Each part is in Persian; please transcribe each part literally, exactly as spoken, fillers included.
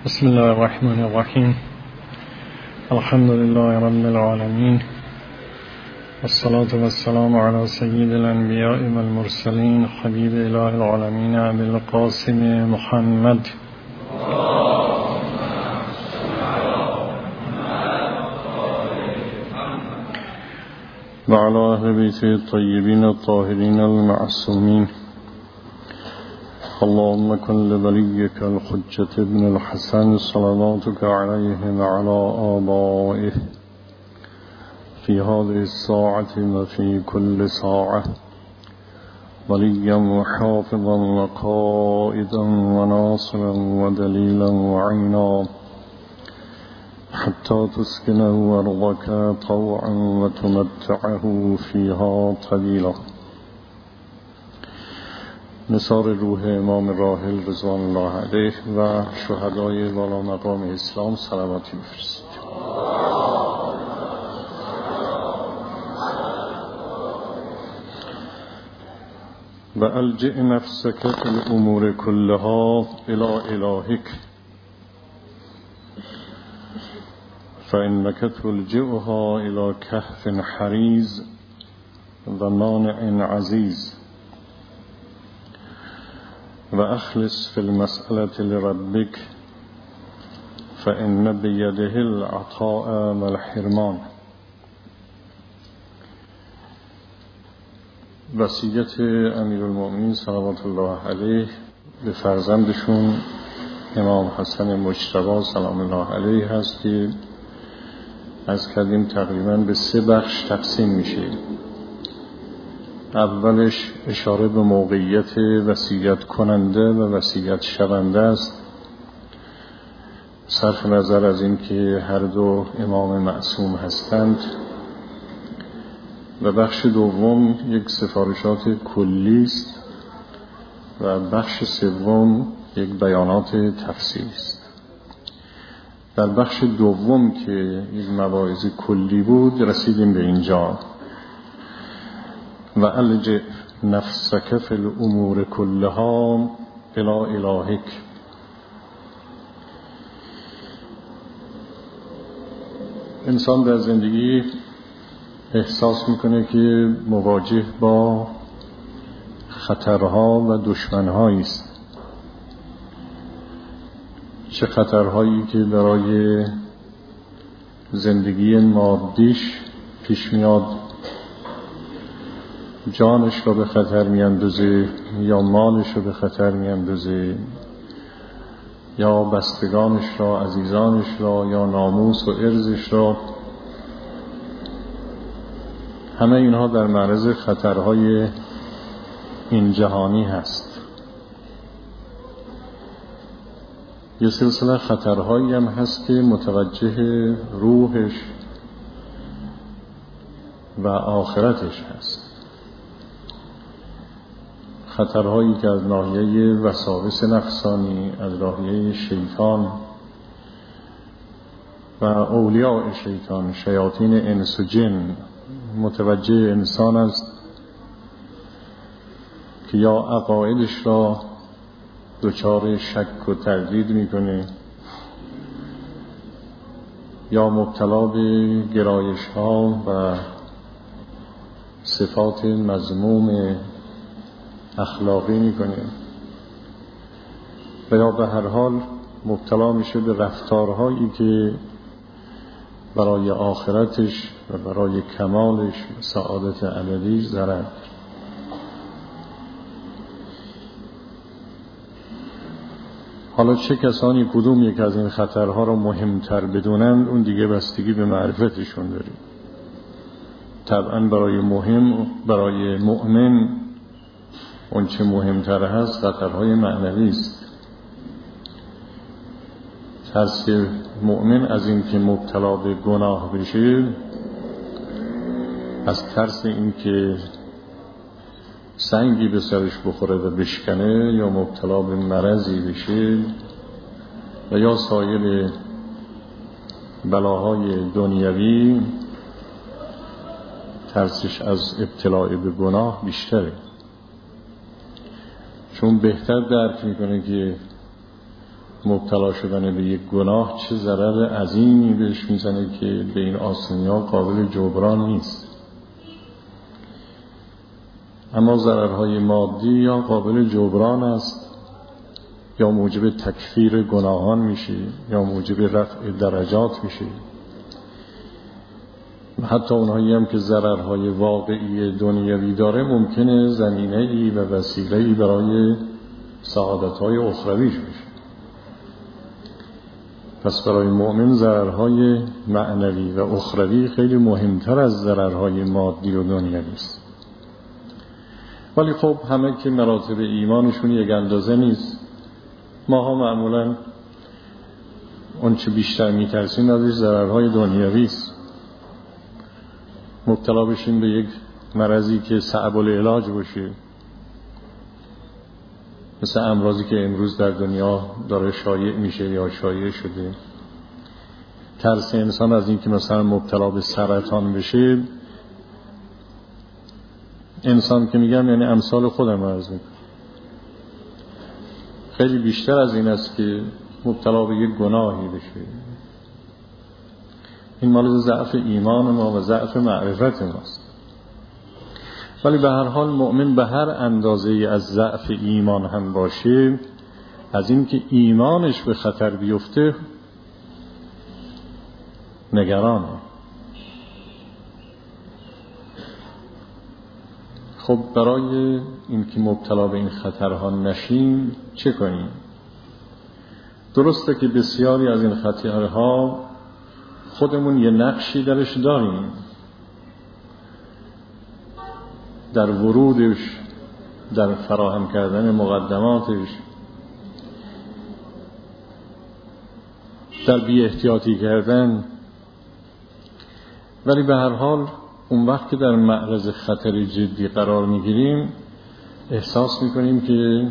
بسم الله الرحمن الرحیم. الحمد لله رب العالمین، والصلاة والسلام على سید الانبیاء والمرسلین، حبیب اله العالمین ابی القاسم محمد و علی اهل بیته الطیبین الطاهرین المعصومین. اللهم كن لوليك الحجة ابن الحسن صلواتك عليه وعلى آبائه في هذه الساعة وفي كل ساعة وليا وحافظا وقائدا وناصرا ودليلا وعينا حتى تسكنه أرضك طوعا وتمتعه فيها طويلا. نثار روح امام راحل رضوان الله علیه و شهدای والا مقام اسلام صلواتی بفرستید. و الجئ نفسك في الامور كلها الى الهك فانك تلجئها الى كهف حريز و مانع عزيز و اخلص في المسألة لربك فإن بيده العطاء والحرمان. وصیت امیرالمؤمنین صلوات الله علیه به فرزندشون امام حسن مجتبی سلام الله علیه هست که از کردیم تقریبا به سه بخش تقسیم میشه. اولش اشاره به موقعیت وصیت کننده و وصیت شونده است، صرف نظر از این که هر دو امام معصوم هستند. و بخش دوم یک سفارشات کلی است و بخش سوم یک بیانات تفصیلی است. در بخش دوم که یک مواعظ کلی بود رسیدیم به اینجا: و الجئ نفسک فی الامور كلها الی الهک. انسان در زندگی احساس میکنه که مواجه با خطرها و دشمنهایی است. چه خطرهایی که برای زندگی مادیش پیش میاد، جانش را به خطر میاندازه یا مالش را به خطر میاندازه یا بستگانش را، عزیزانش را، یا ناموس و عرضش را. همه اینها در معرض خطرهای این جهانی هست. یه سلسله خطرهایی هم هست که متوجه روحش و آخرتش هست. خطرهایی که از ناحیه وساوس نفسانی، از ناحیه شیطان و اولیاء شیطان، شیاطین انس و جن، متوجه انسان است که یا عقایدش را دچار شک و تردید میکنه یا مبتلا به گرایش ها و صفات مذموم اخلاقی میکنه و یا به هر حال مبتلا میشه به رفتارهایی که برای آخرتش و برای کمالش و سعادت ابدیش ضرر. حالا چه کسانی کدوم یک از این خطرها رو مهمتر بدونند اون دیگه بستگی به معرفتشون داره. طبعا برای مهم برای مؤمن اون چه مهمتر هست خطرهای معنوی است. ترس مؤمن از این که مبتلا به گناه بشه، از ترس این که سنگی به سرش بخوره و بشکنه یا مبتلا به مرضی بشه و یا سایر بلاهای دنیوی، ترسش از ابتلا به گناه بیشتره، چون بهتر درک میکنه که مبتلا شدن به یک گناه چه ضرر عظیمی بهش میزنه که به این آسانی‌ها قابل جبران نیست. اما ضررهای مادی یا قابل جبران است، یا موجب تکفیر گناهان میشه، یا موجب رفع درجات میشه. حتی اونهایی هم که ضررهای واقعی دنیوی داره ممکنه زمینه‌ای و وسیله‌ای برای سعادت‌های اخرویش بشه. پس برای مؤمن ضررهای معنوی و اخروی خیلی مهمتر از ضررهای مادی و دنیوی است. ولی خب همه که مراتب ایمانشون یک اندازه نیست. ماها معمولاً اون چه بیشتر میترسیم ازش ضررهای دنیوی است. مبتلا بشیم به یک مرضی که صعب العلاج باشه، مثل امراضی که امروز در دنیا داره شایع میشه یا شایع شده. ترس انسان از این که مثلا مبتلا به سرطان بشه، انسان که میگم یعنی امثال خودم عرض میکنم، خیلی بیشتر از این است که مبتلا به یک گناهی بشه. این مال ضعف ایمان ما و ضعف معرفت ماست. ولی به هر حال مؤمن به هر اندازه از ضعف ایمان هم باشه، از این که ایمانش به خطر بیفته نگرانه. خب برای این که مبتلا به این خطرها نشیم چه کنیم؟ درسته که بسیاری از این خطرها خودمون یه نقشی درش داریم، در ورودش، در فراهم کردن مقدماتش، در بی احتیاطی کردن. ولی به هر حال اون وقت که در معرض خطر جدی قرار میگیریم احساس میکنیم که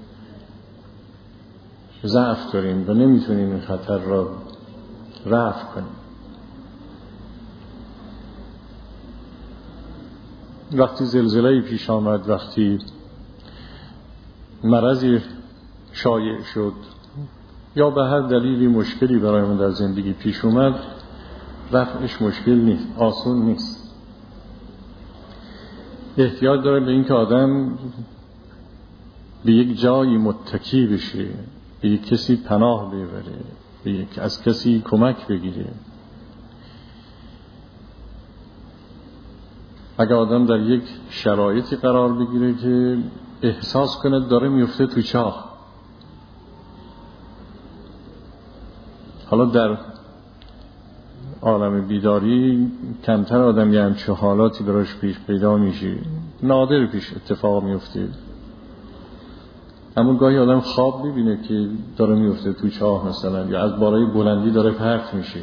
ضعف داریم و نمیتونیم این خطر را رفع کنیم. وقتی زلزله‌ای پیش آمد، وقتی مرضی شایع شد یا به هر دلیلی مشکلی برای من در زندگی پیش اومد، رفعش مشکل نیست، آسون نیست. احتیاج داره به این که آدم به یک جایی متکی بشه، به یک کسی پناه ببره، به یک از کسی کمک بگیره. اگر آدم در یک شرایطی قرار بگیره که احساس کنه داره میفته تو چاه، حالا در عالم بیداری کمتر آدم یه همچه حالاتی براش پیش پیدا میشه، نادر پیش اتفاق میفته، اما گاهی آدم خواب میبینه که داره میفته تو چاه مثلا، یا از بالای بلندی داره پرت میشه.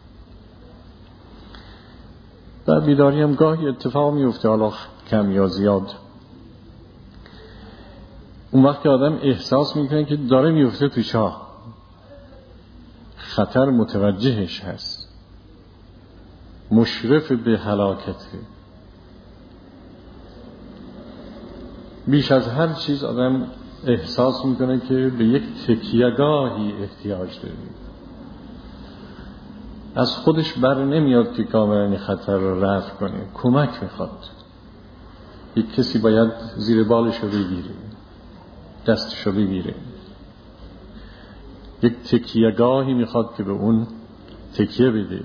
در بیداری هم گاهی اتفاق میفته، حالا کم یا زیاد. اون وقت که آدم احساس میکنه که داره میفته تو چاه، خطر متوجهش هست، مشرف به هلاکته. بیش از هر چیز آدم احساس میکنه که به یک تکیه‌گاهی احتیاج داره. از خودش بر نمیاد که کاملا این خطر رو رفع کنه، کمک میخواد. یک کسی باید زیر بالش رو بگیره، دستش رو بگیره. یک تکیه‌گاهی میخواد که به اون تکیه بده.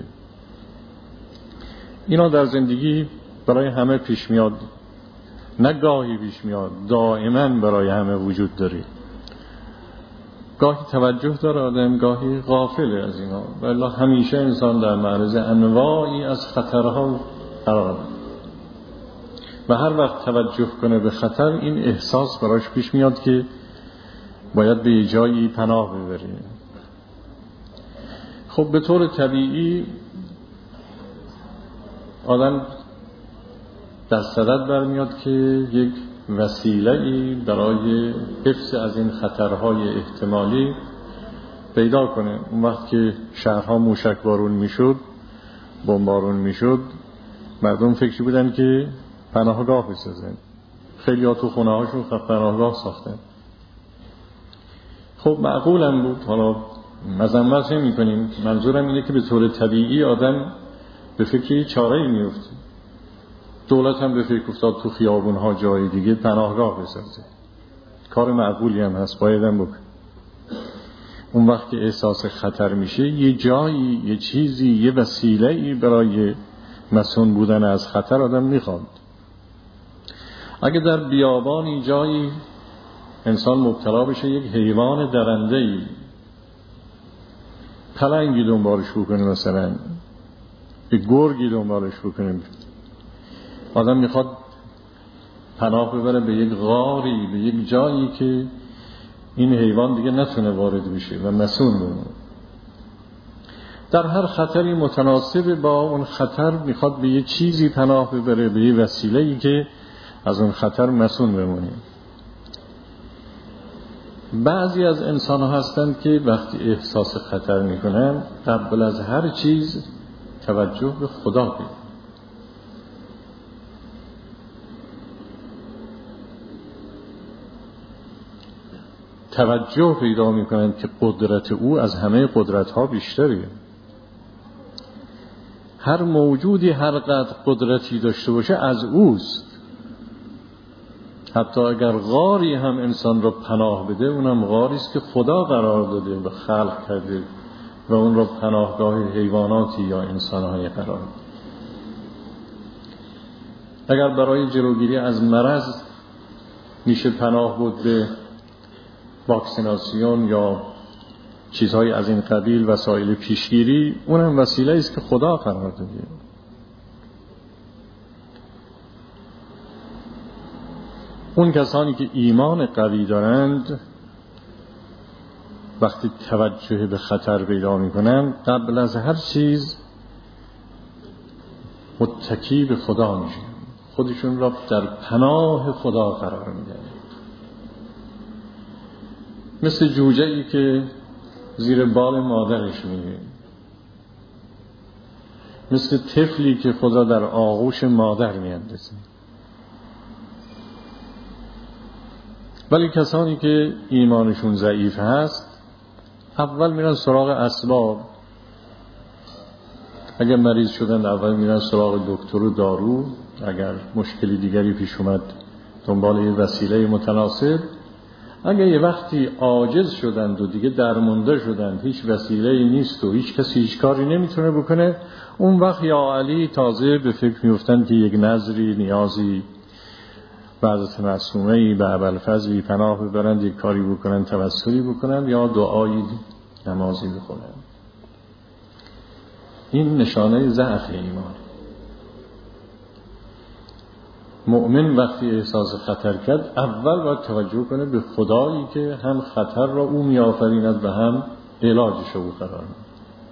اینا در زندگی برای همه پیش میاد، نه گاهی پیش میاد، دائما برای همه وجود داره. گاهی توجه داره آدم، گاهی غافل از اینا، ولی همیشه انسان در معرض انواعی از خطرها قرار داره و هر وقت توجه کنه به خطر، این احساس براش پیش میاد که باید به جایی پناه ببره. خب به طور طبیعی آدم در صدد برمیاد که یک وسیله‌ای برای حفظ از این خطرهای احتمالی پیدا کنه. اون وقت که شهرها موشک بارون میشد، بمبارون میشد، مردم فکری بودن که پناهگاه بسازن. خیلی ها تو خونه هاشون پناهگاه ساختن. خب معقولم بود، حالا مذمت نمی کنیم، منظورم اینه که به طور طبیعی آدم به فکر چاره‌ای میفته. دولت هم به فکر افتاد تو خیابون‌ها جای دیگه پناهگاه بسازه، کار معقولی هم هست، باید هم بکن. اون وقت که احساس خطر میشه، یه جایی، یه چیزی، یه وسیله‌ای برای مسئول بودن از خطر آدم میخواد. اگه در بیابانی جایی انسان مبتلا بشه، یک حیوان درنده‌ای، پلنگی دنبالش بکنه، مثلا یک گرگی دنبالش بکنه، آدم میخواد پناه ببره به یک غاری، به یک جایی که این حیوان دیگه نتونه وارد بشه و مسئول بمونه. در هر خطری متناسب با اون خطر میخواد به یه چیزی پناه ببره، به یه وسیله‌ای که از اون خطر مسئول بمونه. بعضی از انسان ها هستند که وقتی احساس خطر میکنن قبل از هر چیز توجه به خدا کنن. توجه پیدا میکنن که قدرت او از همه قدرت ها بیشتره. هر موجودی هر قدر قدرتی داشته باشه از اوست. حتی اگر غاری هم انسان را پناه بده، اونم غاری است که خدا قرار داده و خلق کرده و اون را پناهگاه حیواناتی یا انسان‌های قرار داده. اگر برای جلوگیری از مرض میشه پناه بود به واکسیناسیون یا چیزهای از این قبیل، وسایل پیشگیری، اونم وسیله است که خدا قرار داده. اون کسانی که ایمان قوی دارند وقتی توجه به خطر پیدا میکنن قبل از هر چیز متکی به خدا میشن، خودشون را در پناه خدا قرار میدن. مثل جوجه‌ای که زیر بال مادرش میره، مثل طفلی که خدا در آغوش مادر میاندازه. ولی کسانی که ایمانشون ضعیف هست اول میرن سراغ اسباب. اگر مریض شدن اول میرن سراغ دکتر و دارو، اگر مشکلی دیگری پیش اومد دنبال یه وسیله متناسب. اگر یه وقتی عاجز شدند و دیگه درمونده شدند، هیچ وسیله‌ای نیست و هیچ کسی هیچ کاری نمیتونه بکنه، اون وقت یا علی تازه به فکر میفتن که یک نظری، نیازی، بعضت معصومه‌ای به ابوالفضلی پناه ببرند، یک کاری بکنند، توسلی بکنند یا دعایی، نمازی بخونند. این نشانه ضعف ایمان. مؤمن وقتی احساس خطر کرد اول باید توجه کنه به خدایی که هم خطر را او میآفریند و هم علاجش او قرار می‌دهد.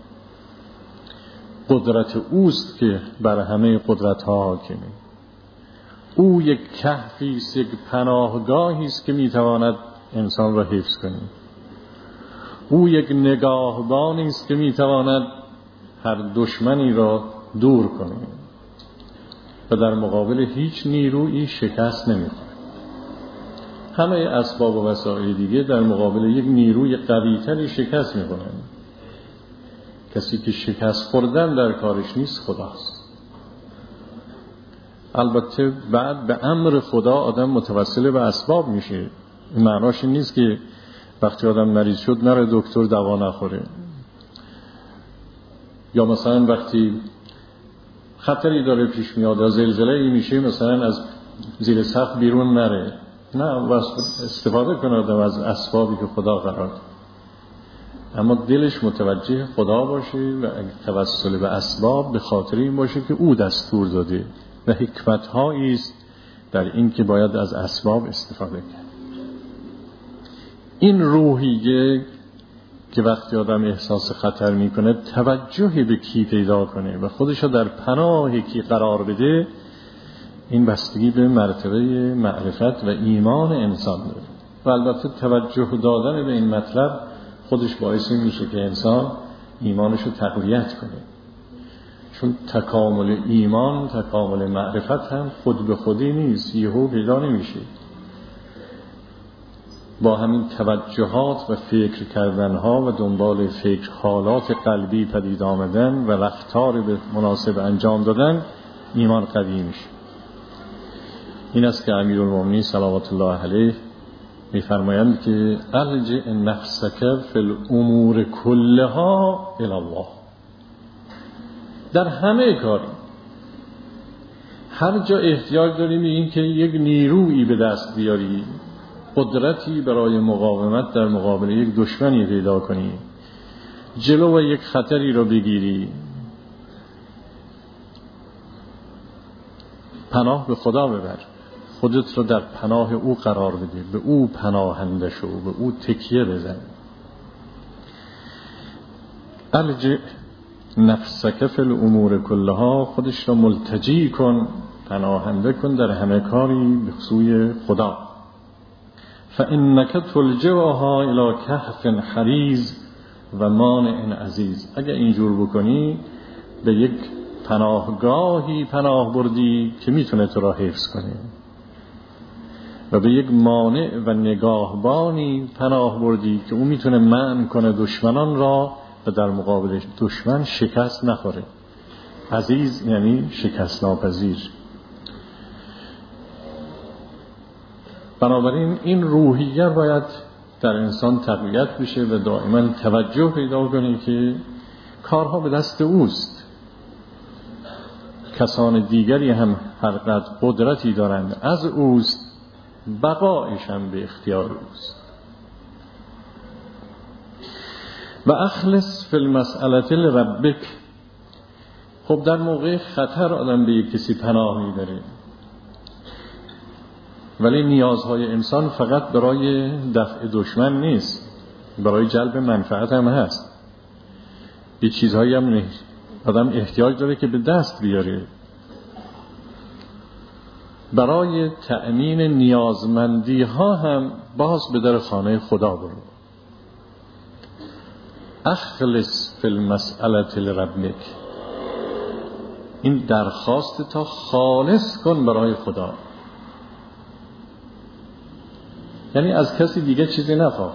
قدرت اوست که بر همه قدرت ها حاکمه. او یک کهفی است، یک پناهگاهی است که میتواند انسان را حفظ کنه. او یک نگاهبانی است که میتواند هر دشمنی را دور کنه و در مقابل هیچ نیرویی شکست نمیخوره. همه اسباب و وسایل دیگه در مقابل یک نیروی قوی‌تری شکست میخورن. کسی که شکست خوردن در کارش نیست، خداست. البته بعد به امر خدا آدم متوسل به اسباب میشه. این معناش این نیست که وقتی آدم مریض شد نره دکتر دوا نخوره، یا مثلا وقتی خطری داره پیش میاد یا زلزله‌ای میشه مثلا از زیر سقف بیرون نره. نه، استفاده کنه آدم از اسبابی که خدا قرار داده، اما دلش متوجه خدا باشه و توسل به اسباب به خاطر این باشه که او دستور داده و حکمت‌هایی است در این که باید از اسباب استفاده کرد. این روحیه که وقتی آدم احساس خطر میکنه توجهی به کی پیدا کنه و خودشو در پناه کی قرار بده، این بستگی به مرتبه معرفت و ایمان انسان داره. و البته توجه دادن به این مطلب خودش باعث میشه که انسان ایمانشو تقویت کنه، چون تکامل ایمان، تکامل معرفت هم خود به خودی نیست، یهو پیدا نمیشه. با همین توجهات و فکر کردنها و دنبال فکر حالات قلبی پدید آمدن و رفتار به مناسب انجام دادن ایمان قوی میشه. این است که امیرالمومنین صلوات الله علیه میفرمایند که ارجع نفسک فی الامور کلها الی الله. در همه کاری هر جا احتیاج داریم این که یک نیرویی به دست بیاری، قدرتی برای مقاومت در مقابل یک دشمنی پیدا کنی، جلو یک خطری رو بگیری، پناه به خدا ببر، خودت رو در پناه او قرار بده، به او پناهنده شو، به او تکیه بزن. الجئ نفسک فی الامور کلها، خودش رو ملتجی کن، پناهنده کن در همه کاری به سوی خدا. فانک تلجئها الی کهف حریز و مانع عزیز. اگر اینجور بکنی به یک پناهگاهی پناه بردی که میتونه تو را حفظ کنه و به یک مانع و نگاهبانی پناه بردی که اون میتونه منع کنه دشمنان را و در مقابل دشمن شکست نخوره. عزیز یعنی شکست ناپذیر. بنابراین این روحیه باید در انسان تقویت بشه و دائما توجه پیدا کنه که کارها به دست اوست. کسان دیگری هم هر قدر قدرتی دارند از اوست، بقایش هم به اختیار اوست. و اخلص فی المسئله لربک. خب در موقع خطر آدم به یک کسی پناه میبره، ولی نیازهای انسان فقط برای دفع دشمن نیست، برای جلب منفعت هم هست. یه چیزهایی هم آدم احتیاج داره که به دست بیاره برای تأمین نیازمندی ها هم باز به در خانه خدا برو. اخلص فی المسئله لربک، این درخواست تا خالص کن برای خدا، یعنی از کسی دیگه چیزی نخواه.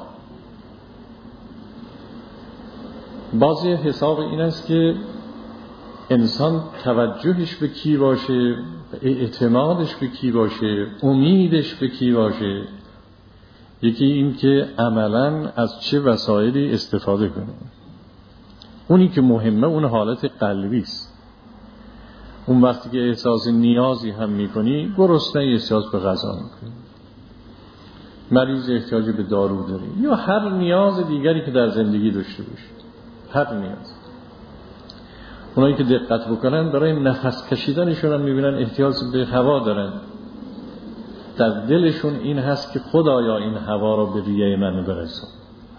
بازی حساب این است که انسان توجهش به کی باشه، اعتمادش به کی باشه، امیدش به کی باشه. یکی این که عملاً از چه وسایلی استفاده کنه. اونی که مهمه اون حالت قلبی است. اون وقتی که احساس نیازی هم میکنی، گرسنه احساس به غذا میکنی، مریض احتیاج به دارو داری، یا هر نیاز دیگری که در زندگی داشته باشی، هر نیاز. اونایی که دقت بکنن برای نفس کشیدنشون هم میبینن احتیاج به هوا دارن، در دلشون این هست که خدایا این هوا رو به ریه من برسون.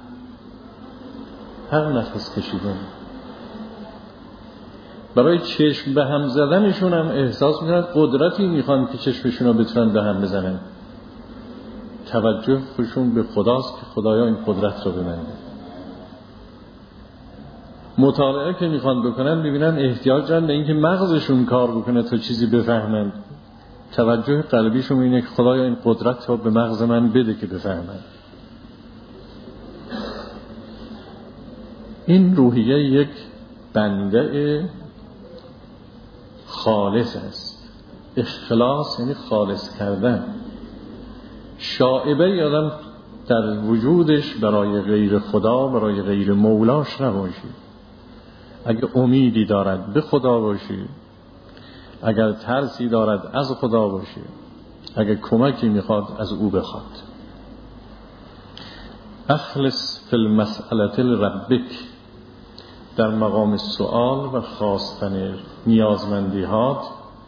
هر نفس کشیدن برای چشم به هم زدنشون هم احساس میکنن قدرتی میخوان که چشمشون رو بتونن به هم بزنن. توجه خودشون به خداست که خدایا این قدرت رو به من بده. مطالعه که میخوان بکنن ببینن احتیاج دارن به اینکه مغزشون کار بکنه تا چیزی بفهمن. توجه قلبیشون اینه که خدایا این قدرت رو به مغز من بده که بفهمن. این روحیه یک بنده خالص است. اخلاص یعنی خالص کردن. شائبه آدم در وجودش برای غیر خدا، برای غیر مولاش نباشی. اگر امیدی دارد به خدا باشی، اگر ترسی دارد از خدا باشی، اگر کمکی میخواد از او بخواد. اخلص فی المسئله لربک، در مقام سؤال و خواستن نیازمندی هات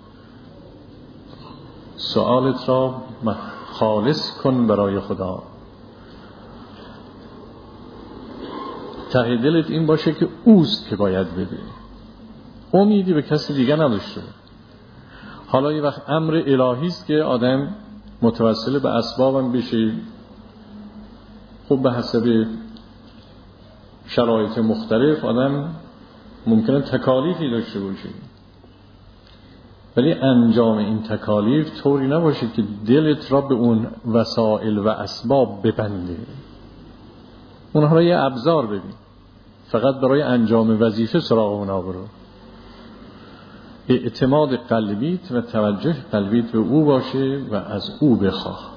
سؤالت را خالص کن برای خدا. ته دلت این باشه که اوست که باید بده، امیدی به کسی دیگه نداشته. حالا یه وقت امر الهی است که آدم متوسل به اسبابم بشه، خب به حسب شرایط مختلف آدم ممکنه تکالیفی داشته باشه. ولی انجام این تکالیف طوری نباشه که دلت را به اون وسائل و اسباب ببنده. اونها را یه ابزار ببین، فقط برای انجام وظیفه سراغ اونها برو. اعتماد قلبیت و توجه قلبیت به او باشه و از او بخواه.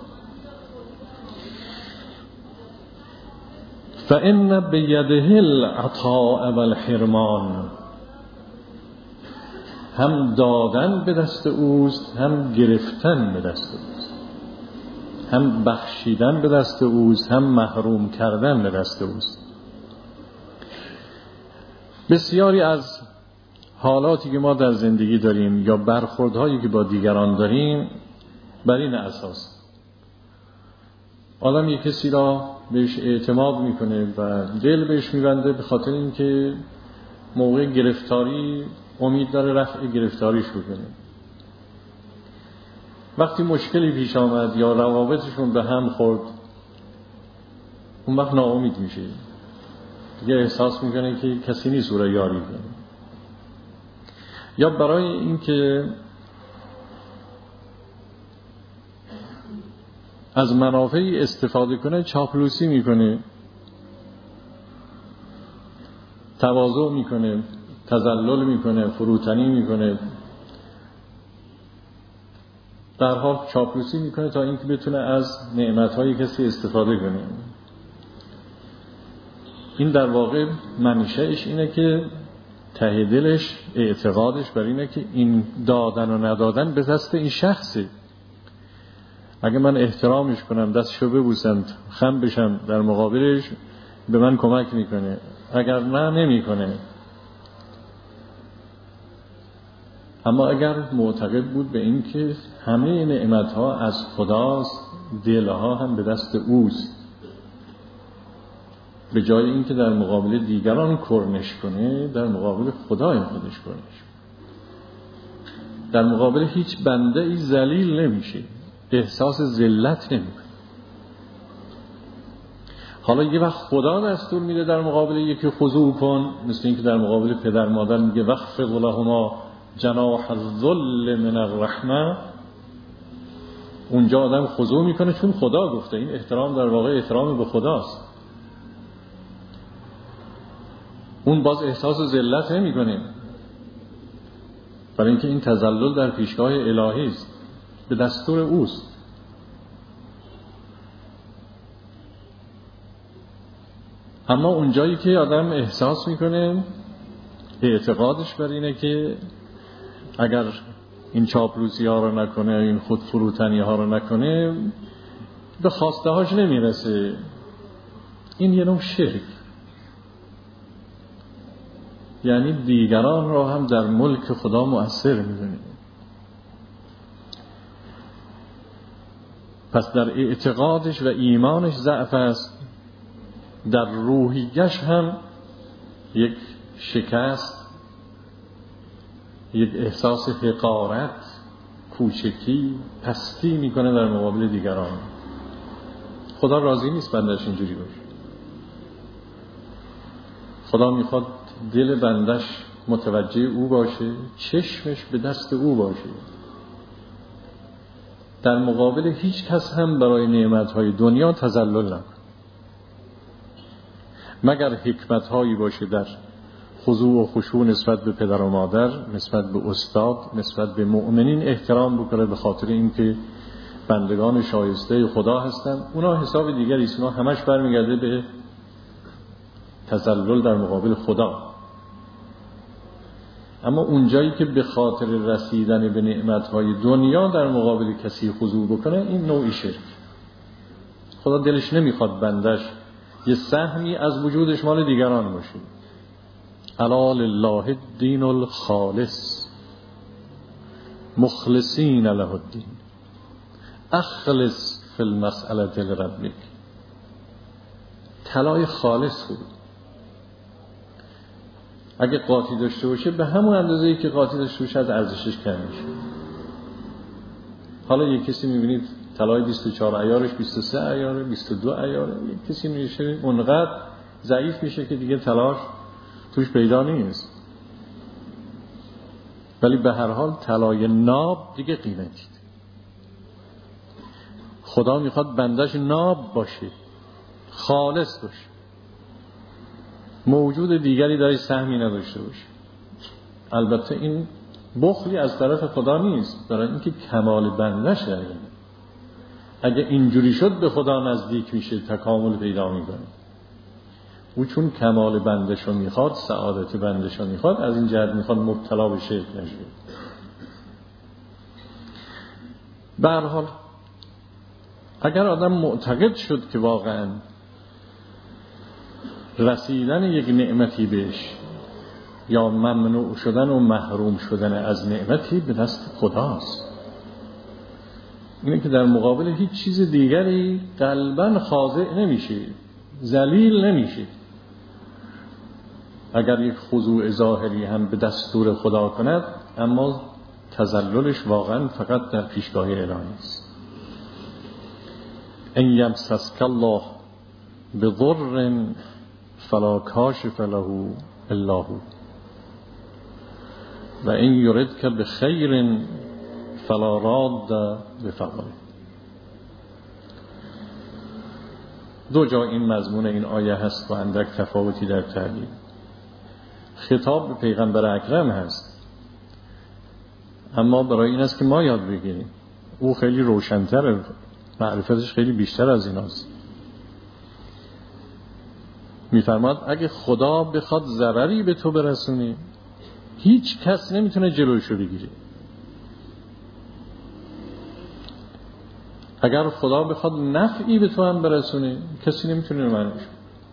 فإن بيده العطاء والحرمان، هم دادن به دست اوست، هم گرفتن به دست اوست، هم بخشیدن به دست اوست، هم محروم کردن به دست اوست. بسیاری از حالاتی که ما در زندگی داریم یا برخوردهایی که با دیگران داریم بر این اساس آدم یک کسی را بهش اعتماد میکنه و دل بهش میبنده به خاطر اینکه موقع گرفتاری امید داره رفع گرفتاریش بکنه. وقتی مشکلی پیش آمد یا روابطشون به هم خورد، اون وقت ناامید میشه، دیگه احساس میکنه که کسی نیست او را یاری کنه. یا برای اینکه از منافعی استفاده کنه چاپلوسی میکنه، تواضع میکنه، تذلل میکنه، فروتنی میکنه، در حال چاپلوسی میکنه تا اینکه بتونه از نعمتهای کسی استفاده کنه. این در واقع منشأش اینه که ته دلش اعتقادش بر اینه که این دادن و ندادن به دست این شخصه. اگه من احترامش کنم، دستشو ببوسم، خم بشم در مقابلش، به من کمک میکنه، اگر نه نمیکنه. اما اگر معتقد بود به این که همه نعمتها از خداست، دلها هم به دست اوست، به جای اینکه در مقابل دیگران کرنش کنه، در مقابل خدای خودش کرنش، در مقابل هیچ بنده ای ذلیل نمیشه، احساس ذلت نمیکنه. حالا یه وقت خدا دستور میده در مقابل یکی خضوع کن، مثل اینکه در مقابل پدر مادر میگه وخفض لهما جناح الذل من الرحمه، اونجا آدم خضوع میکنه چون خدا گفته. این احترام در واقع احترام به خداست. اون باز احساس ذلت نمیکنه، برای اینکه این تذلل در پیشگاه الهی است، به دستور اوست. اما اونجایی که آدم احساس میکنه، اعتقادش بر اینه که اگر این چاپلوسی ها رو نکنه، این خود فروتنی ها رو نکنه، به خواسته هاش نمیرسه، این یه نوع شرک، یعنی دیگران را هم در ملک خدا مؤثر میدونه. پس در اعتقادش و ایمانش ضعف است، در روحیش هم یک شکست، یک احساس حقارت، کوچکی، پستی میکنه در مقابل دیگران. خدا راضی نیست بندش اینجوری باشه. خدا میخواد دل بندش متوجه او باشه، چشمش به دست او باشه. در مقابل هیچ کس هم برای نعمتهای دنیا تذلل نکن، مگر حکمتهایی باشه در خضوع و خشوع نسبت به پدر و مادر، نسبت به استاد، نسبت به مؤمنین احترام بکنه، به خاطر اینکه بندگان شایسته خدا هستن. اونا حساب دیگری است، اونا همش برمیگرده به تذلل در مقابل خدا. اما اونجایی که به خاطر رسیدن به نعمتهای دنیا در مقابل کسی خضوع بکنه، این نوعی شرک. خدا دلش نمیخواد بندش یه سهمی از وجودش مال دیگران باشه. الا لله الدین الخالص مخلصین له الدین اخلص فی المسئله لربک. طلای خالص خوبه. اگه قاطی داشته باشه به همون اندازه‌ای که قاطی داشته باشه از ارزشش کم میشه. حالا یک کسی میبینید طلای بیست و چهار عیارش بیست و سه عیاره، بیست و دو عیاره، یک کسی میشه اونقدر ضعیف میشه که دیگه طلاش توش پیدا نیست. ولی به هر حال طلای ناب دیگه قیمتی. خدا میخواد بندش ناب باشه، خالص باشه، موجود دیگری داره سهمی نداشته باشه. البته این بخلی از طرف خدا نیست، برای اینکه کمال بندش داره. اگه اینجوری شد به خدا نزدیک میشه، تکامل پیدا میکنه. او چون کمال بندشو میخواد، سعادت بندشو میخواد، از این جهت میخواد مبتلا به شرک نشه. به هر حال اگر آدم معتقد شد که واقعا رسیدن یک نعمتی بهش یا ممنوع شدن و محروم شدن از نعمتی به دست خداست، اینه که در مقابل هیچ چیز دیگری قلباً خاضع نمیشه، ذلیل نمیشه. اگر یک خضوع ظاهری هم به دستور خدا کند، اما تذللش واقعاً فقط در پیشگاه الهی است. ان یمسسک الله بضر فلا کاشف له الا هو و ان یردک بخیر فلا راد بفضله. دو جا این مضمون این آیه هست و اندک تفاوتی در تعبیر. خطاب به پیغمبر اکرم هست، اما برای این است که ما یاد بگیریم. او خیلی روشن‌تره، معرفتش خیلی بیشتر از ایناست. میفرماد اگه خدا بخواد ضرری به تو برسونه، هیچ کس نمیتونه جلوشو بگیره. اگر خدا بخواد نفعی به تو هم برسونه، کسی نمیتونه منش.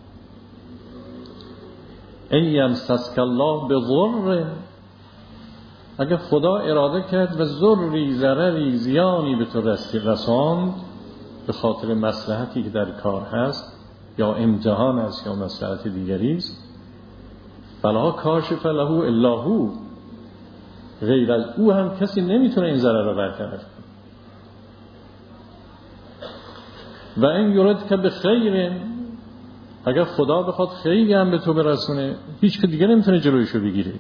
ان یمسسک الله بضر، اگر خدا اراده کرد و ضری، ضرری، زیانی به تو رساند به خاطر مصلحتی که در کار هست یا امتحان است یا مصلحت دیگری است، فلا کاشف له الا هو، غیر از او هم کسی نمیتونه این ضرر رو برطرف کنه. و این یردک بخیر، اگر خدا بخواد خیری هم به تو برسونه، هیچ که دیگه نمیتونه جلویشو بگیره.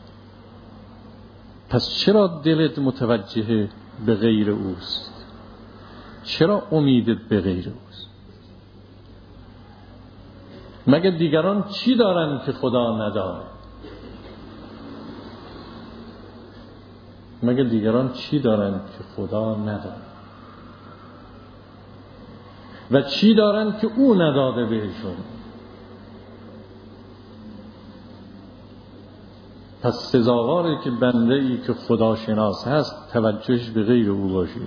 پس چرا دلت متوجه به غیر اوست؟ چرا امیدت به غیر اوست؟ مگه دیگران چی دارن که خدا نداره؟ مگه دیگران چی دارن که خدا نداره؟ و چی دارن که او نداده بهشون؟ پس سزاواره که بنده ای که خدا شناس هست توجهش به غیر او باشه.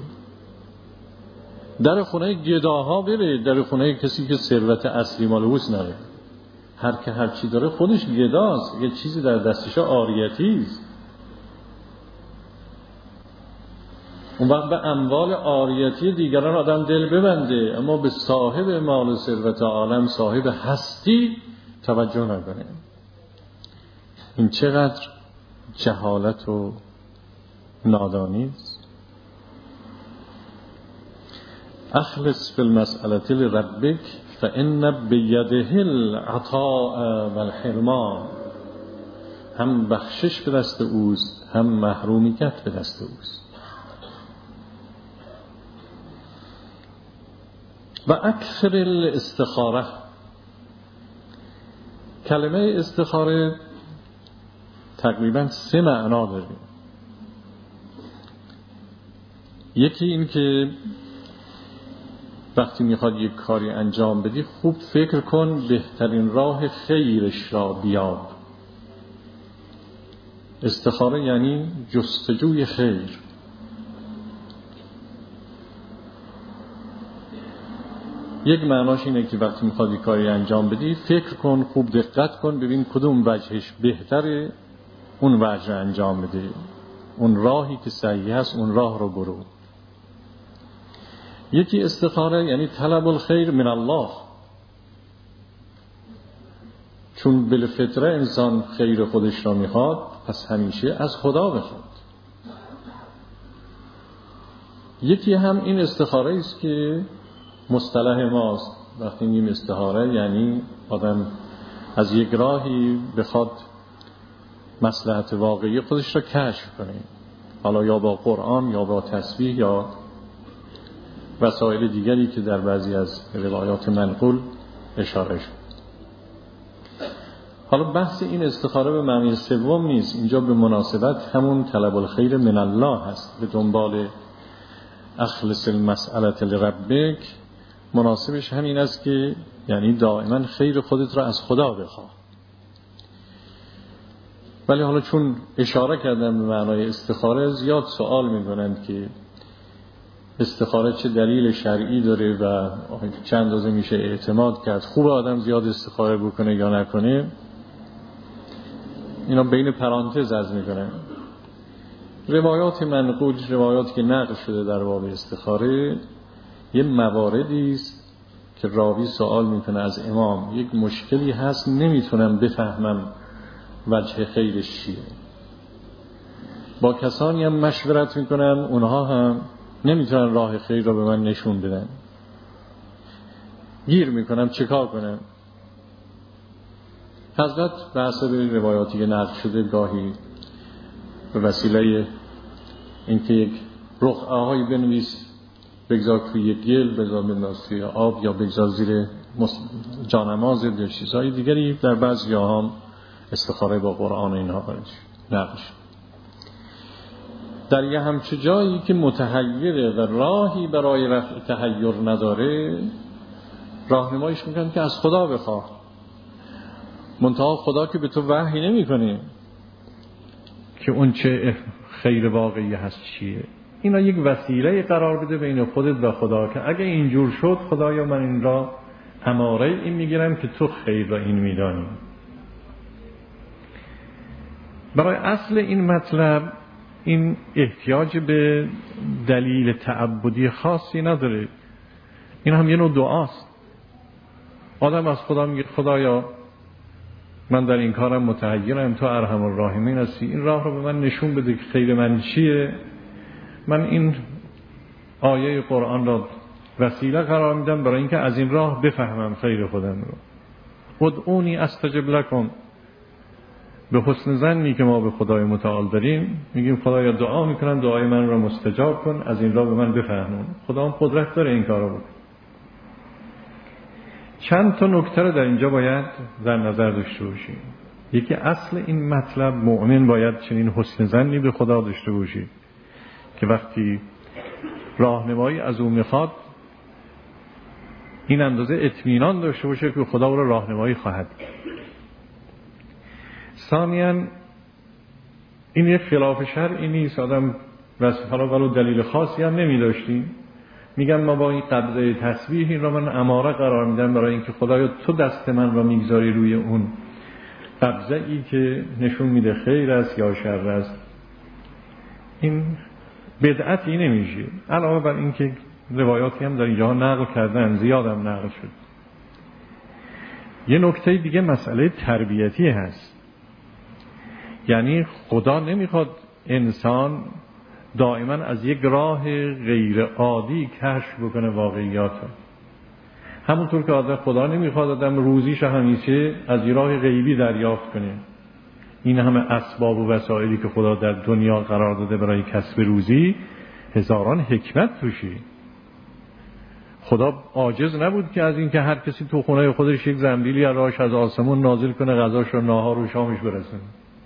در خونه گداها بره، در خونه کسی که ثروت اصلی مال اوست نره. هر که هر چی داره خودش گداست، یه چیزی در دستش عاریتی است. اون وقت به اموال عاریتی دیگران آدم دل ببنده، اما به صاحب مال و ثروت عالم، صاحب هستی توجه نکنه. این چقدر جهالت و نادانی است. اخلص فی المسئله لربک فان بیده العطاء والحرمان، هم بخشش به دست اوست، هم محرومیت به دست اوست. و اکثر الاستخاره، کلمه استخاره تقریبا سه معنا داره. یکی این که وقتی میخواد یک کاری انجام بدی، خوب فکر کن بهترین راه خیرش را بیاب. استخاره یعنی جستجوی خیر. یک معناش اینه که وقتی میخواد یک کاری انجام بدی، فکر کن، خوب دقت کن، ببین کدوم وجهش بهتره، اون وجه رو انجام بده. اون راهی که صحیح هست اون راه رو برو. یکی استخاره یعنی طلب الخیر من الله، چون بالفطره انسان خیر خودش را میخواد، پس همیشه از خدا بخواد. یکی هم این استخاره است که مصطلح ماست. وقتی میگیم استخاره یعنی آدم از یک راهی بخواد مصلحت واقعی خودش را کشف کنه، حالا یا با قرآن یا با تسبیح یا وسایل دیگری که در بعضی از روایات منقول اشاره شد. حالا بحث این استخاره به معنی سوم نیست، اینجا به مناسبت همون طلب الخیر من الله هست، به دنبال اخلص المسئله لربک. مناسبش همین است که یعنی دائما خیر خودت را از خدا بخواه. ولی حالا چون اشاره کردم به معنای استخاره، زیاد سوال میکنند که استخاره چه دلیل شرعی داره و چند اندازه میشه اعتماد کرد، خوب آدم زیاد استخاره بکنه یا نکنه. اینا بین پرانتز از میکنن. روایات منقول، روایاتی که نقل شده در باب استخاره، یه مواردی است که راوی سوال میکنه از امام، یک مشکلی هست نمیتونم بفهمم وجه خیرش چیه. با کسانی هم مشورت میکنم، اونها هم نمیتونن راه خیر رو به من نشون بدن. گیر میکنم چه کار کنم؟ حضرت به حسب روایاتی که نقل شده گاهی به وسیله اینکه یک رقعه هایی بنویس بگذار توی یک گل، بگذار بنداز توی آب یا بگذار زیر جانماز یا چیزهای دیگری، در بعضی جاها هم استخاره با قرآن اینها نقل شد. در یه همچه جایی که متحیره و راهی برای رفع تحیر نداره، راهنماییش میکنم که از خدا بخواه. منتها خدا که به تو وحی نمی کنه که اون چه خیر واقعی هست چیه. اینا یک وسیله قرار بده بین خودت و خدا که اگه اینجور شد خدایا من این را اماره این میگیرم که تو خیر را این میدانی. برای اصل این مطلب این احتیاج به دلیل تعبدی خاصی نداره. این هم یه نوع دعاست. آدم از خدا میگه خدایا من در این کارم متحیرم، تو ارحم الراحمین هستی، این راه رو به من نشون بده که خیر من چیه. من این آیه قرآن را وسیله قرار میدم برای اینکه از این راه بفهمم خیر خودم رو. ادعونی استجب لکم. به حسن ظنی که ما به خدای متعال داریم میگیم خدایا دعا میکنم دعای من را مستجاب کن، از این راه به من بفهمون. خدا هم قدرت داره این کارو بکنه. چند تا نکته رو در اینجا باید در نظر داشته باشیم. یکی اصل این مطلب، مؤمن باید چنین حسن ظنی به خدا داشته باشی که وقتی راهنمایی از او میخواد این اندازه اطمینان داشته باشه که خدا او را راهنمایی خواهد. ثانیاً این یک خلاف شرعی نیست. آدم بس حالا ولو دلیل خاصی هم نمی داشتیم میگن ما با این قبضه تسبیح این را من اماره قرار میدم برای اینکه خدایا تو دست من را میگذاری روی اون قبضه ای که نشون میده خیر است یا شر است. این بدعتی نمیشه. علاوه بر اینکه روایاتی هم در اینجا نقل کردن، زیادم نقل شد. یه نکته دیگه مسئله تربیتی هست. یعنی خدا نمیخواد انسان دائما از یک راه غیر عادی کشف بکنه واقعیات. همونطور که آدم خدا نمیخواد آدم روزیش همیشه از یک راه غیبی دریافت کنه. این همه اسباب و وسایلی که خدا در دنیا قرار داده برای کسب روزی، هزاران حکمت توشی. خدا عاجز نبود که از این که هر کسی تو خونه خودش یک زنبیلی راش از آسمون نازل کنه غذاش و ناهار و شامش برسونه.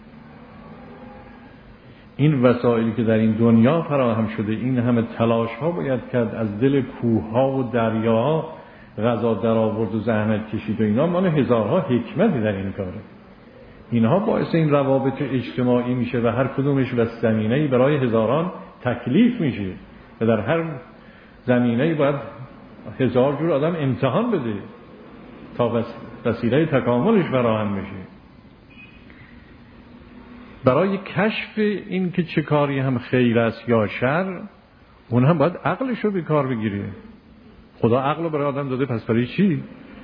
این وسایلی که در این دنیا فراهم شده، این همه تلاش ها باید کرد، از دل کوه ها و دریاها غذا در آورد و زحمت کشید و اینا، مال هزارها حکمتی در این کاره. اینها باعث این روابط اجتماعی میشه و هر کدومش وسیله زمینه‌ای برای هزاران تکلیف میشه و در هر زمینه‌ای باید هزار جور آدم امتحان بده تا وسیله تکاملش فراهم بشه. برای کشف این که چه کاری هم خیر است یا شر، اون هم باید عقلش رو به کار بگیره. خدا عقل رو برای آدم داده، پس برای چی؟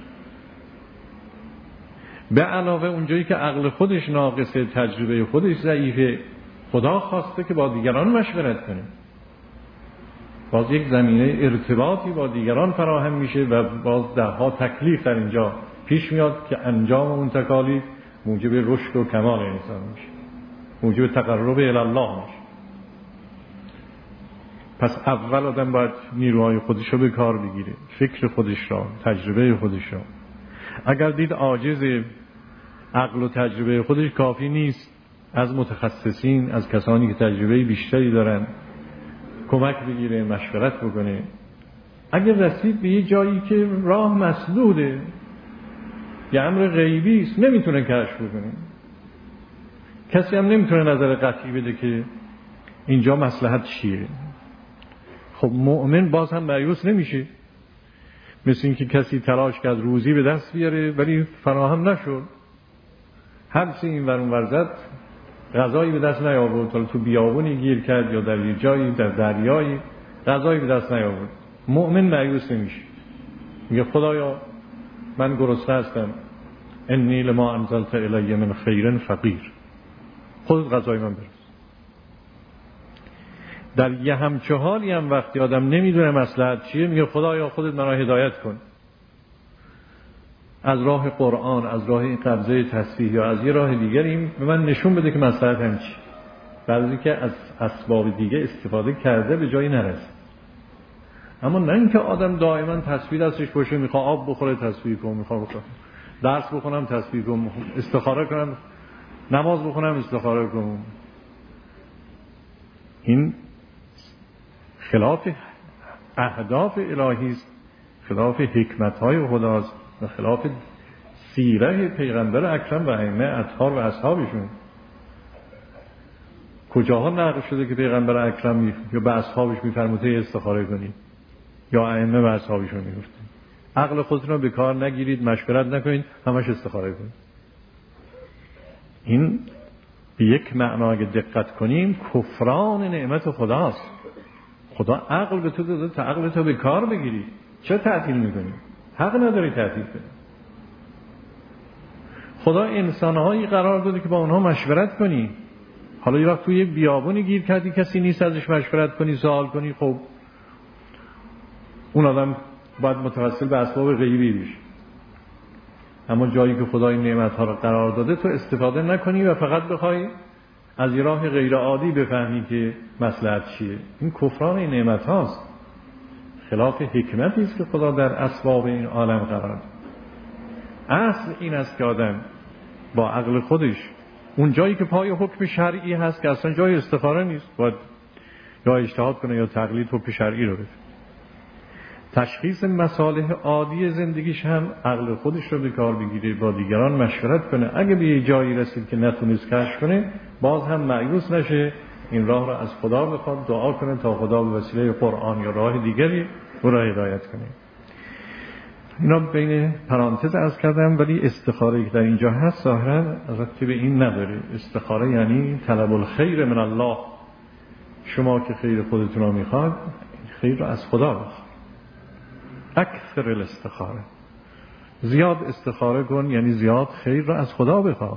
به علاوه اونجایی که عقل خودش ناقصه، تجربه خودش ضعیفه، خدا خواسته که با دیگران مشورت کنه. باز یک زمینه ارتباطی با دیگران فراهم میشه و باز ده ها تکلیف در اینجا پیش میاد که انجام اون تکالیف موجب رشد و کمال انسان میشه. موجب تقرب الی الله میشه. پس اول آدم باید نیروهای خودش رو به کار بگیره، فکر خودش را، تجربه خودش را. اگر دید عاجز، عقل و تجربه خودش کافی نیست، از متخصصین، از کسانی که تجربه بیشتری دارن کمک بگیره، مشورت بکنه. اگر رسید به یه جایی که راه مسدوده، یه امر غیبی است، نمیتونه کشف بکنه، کسی هم نمیتونه نظر قطعی بده که اینجا مصلحت چیه، خب مؤمن باز هم مایوس نمیشه. مثل این که کسی تلاش کرد روزی به دست بیاره ولی فراهم نشد، هر چی این ور اون ور زد غذایی به دست نیاورد، حالا تو بیابونی گیر کرد یا در یه جایی در دریایی غذایی به دست نیاورد. مؤمن مایوس نمیشه، میگه خدایا من گرسنه هستم، انی لما انزلت الی من خیر فقیر، خودت غذای من برس. در یه همچه حالی هم وقتی آدم نمیدونه مصلحت چیه، میگه خدایا خودت من را هدایت کن، از راه قرآن، از راه این قبضه تسبیح یا از یه راه دیگری به من نشون بده که مصلحت هم چی. بعد از اینکه از اسباب دیگه استفاده کرده به جایی نرسه. اما نه اینکه آدم دائما تسبیح دستش باشه، میخواد آب بخوره تسبیح کنه، میخواد بخوره درس بخونم تسبیح کنم، استخاره کنم، نماز بخونم استخاره کنم. این خلاف اهداف الهی است، خلاف حکمت‌های خداست و خلاف سیره پیغمبر اکرم و ائمه اطهار و اصحابشون. کجاها نقل شده که پیغمبر اکرم یا به اصحابش میفرموده استخاره کنید یا ائمه به اصحابشون میگفتن عقل خودتون رو به کار نگیرید، مشورت نکنید، همش استخاره کنید. این به یک معنا اگه دقت کنیم کفران نعمت خداست. خدا عقل به تو داده تا عقل تو به کار بگیری، چه تعطیل میکنی؟ حق نداری تعطیل کنی. خدا انسانهایی قرار داده که با اونها مشورت کنی. حالا یه وقت توی بیابونی گیر کردی کسی نیست ازش مشورت کنی، سوال کنی، خب اون آدم باید متوسل به اسباب غیبی بشه. اما جایی که خدا این نعمت‌ها رو قرار داده تو استفاده نکنی و فقط بخوای از یه راه غیر عادی بفهمی که مصلحت چیه، این کفران این نعمت هاست، خلاف حکمتی است که خدا در اسباب این عالم قرار داده. اصل این است که آدم با عقل خودش اون جایی که پای حکم شرعی هست که اصلا جای استخاره نیست، باید یا اجتهاد کنه یا تقلید حکم شرعی رو بده. تشخیص مصالح عادی زندگیش هم عقل خودش رو به کار بگیره، با دیگران مشورت کنه. اگه به یه جایی رسید که نتونست کشف کنه، باز هم مایوس نشه، این راه رو از خدا بخواد، دعا کنه تا خدا به وسیله قرآن یا راه دیگری او را هدایت کنه. اینا بین پرانتز عرض کردم، ولی استخاره که در اینجا هست ظاهرا ربطی به این نداره. استخاره یعنی طلب الخیر من الله. شما که خیر خودتون رو میخواد، خیر رو از خدا بخواد. اکثر الاستخاره، زیاد استخاره کن، یعنی زیاد خیر را از خدا بخواه.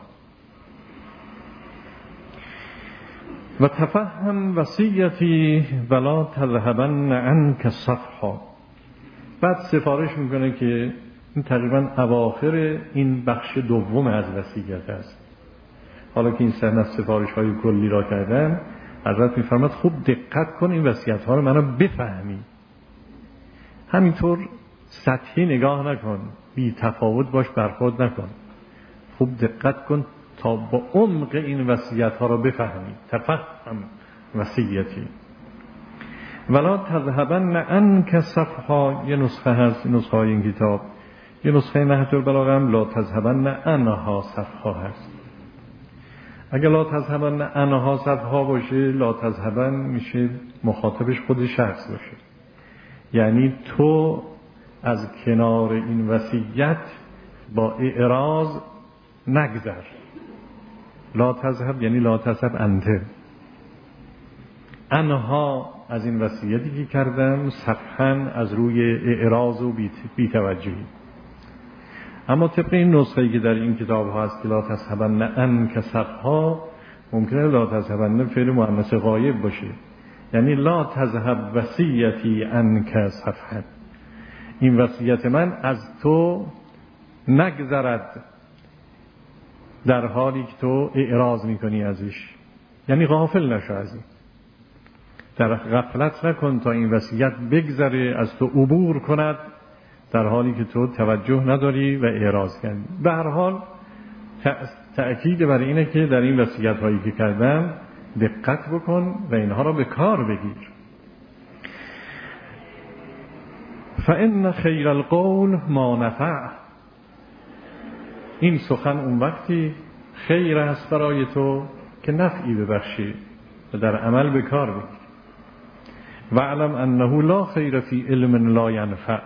و تفهم وصیتی ولا تذهبن عنک صفحا. بعد سفارش میکنه که این تقریبا اواخر این بخش دوم از وصیت است. حالا که این سن از سفارش های کلی را کردن، حضرت میفرماد خوب دقت کن این وصیت ها رو منو بفهمی، همینطور سطحی نگاه نکن، بی تفاوت باش برخورد نکن، خوب دقت کن تا با عمق این وصیت ها رو بفهمی. تفهم وصیتی ولا تذهبن عنک صفحا. یه نسخه هست، نسخه های این کتاب، یه نسخه نهج البلاغه هم لا تذهبن عنها صفحا هست. اگه لا تذهبن عنها صفحا باشه، لا تذهبن میشه مخاطبش خود شخص باشه، یعنی تو از کنار این وصیت با اعراض نگذر. لا تذهب یعنی لا تذهب انت انها، از این وصیتی که کردم، صفحاً از روی اعراض و بی‌توجهی. اما طبق این نسخه‌ای که در این کتاب ها هست که لا تذهبن عنک صفحا، ممکنه لا تذهبن فعل مؤنث غایب باشه، یعنی لا تذهب وصیتی عنک صفحا، این وصیت من از تو نگذرد در حالی که تو اعراض میکنی ازش. یعنی غافل نشو از این، در غفلت نکن تا این وصیت بگذره از تو عبور کند در حالی که تو توجه نداری و اعراض کردی. به هر حال تأکید بر اینه که در این وصیت هایی که کردم دقت بکن و اینها را به کار بگیر. فإن خیر القول ما نفع، این سخن اون وقتی خیر است برای تو که نفعی ببخشی و در عمل به کار بگیر. واعلم انه لا خیر فی علم لا ینفع،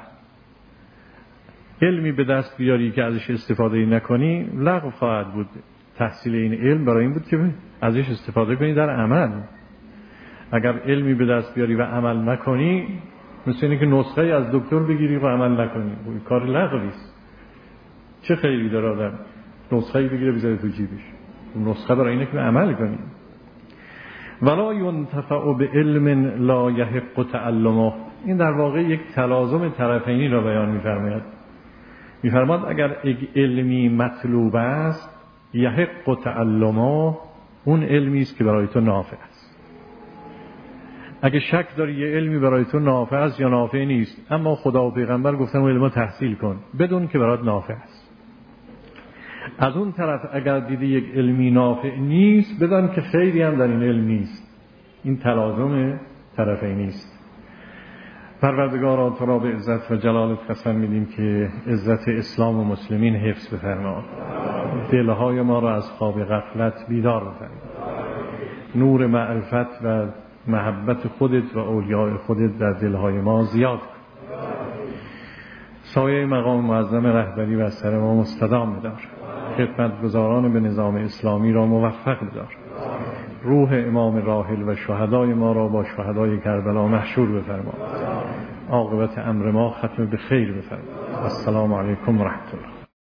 علمی به دست بیاری که ازش استفاده نکنی لغو خواهد بود. تحصیل این علم برای این بود که ازش استفاده کنی در عمل. اگر علمی به دست بیاری و عمل نکنی، مثل اینه که نسخه از دکتر بگیری و عمل نکنی، این کار لغوی است. چه خیری داره آدم نسخه بگیره بذاره تو جیبش؟ اون نسخه برای اینه که عمل کنی. ولا ينتفع بعلم لا يحق تعلمه، این در واقع یک تلازم طرفینی را بیان می‌فرماید. می‌فرماید اگر یک علمی مطلوب است، یحق تعلمه، اون علمی است که برای تو نافع است. اگه شک داری یه علمی برای تو نافع است یا نافع نیست، اما خدا و پیغمبر گفتن اون علمو تحصیل کن بدون که برات نافع است. از اون طرف اگر دیدی یک علمی نافع نیست، بدان که خیری هم در این علم نیست. این تلازم طرفین نیست. پروردگارا تو را به عزت و جلالت قسم میدیم که عزت اسلام و مسلمین حفظ بفرما، دلهای ما را از خواب غفلت بیدار بفرما، نور معرفت و محبت خودت و اولیاء خودت در دلهای ما زیاد کن، سایه مقام معظم رهبری و سر ما مستدام بدار، خدمتگزاران به نظام اسلامی را موفق بدار، روح امام راحل و شهدای ما را با شهدای کربلا محشور بفرما، عاقبت امر ما ختم به خیر بفرما. السلام علیکم و رحمت الله.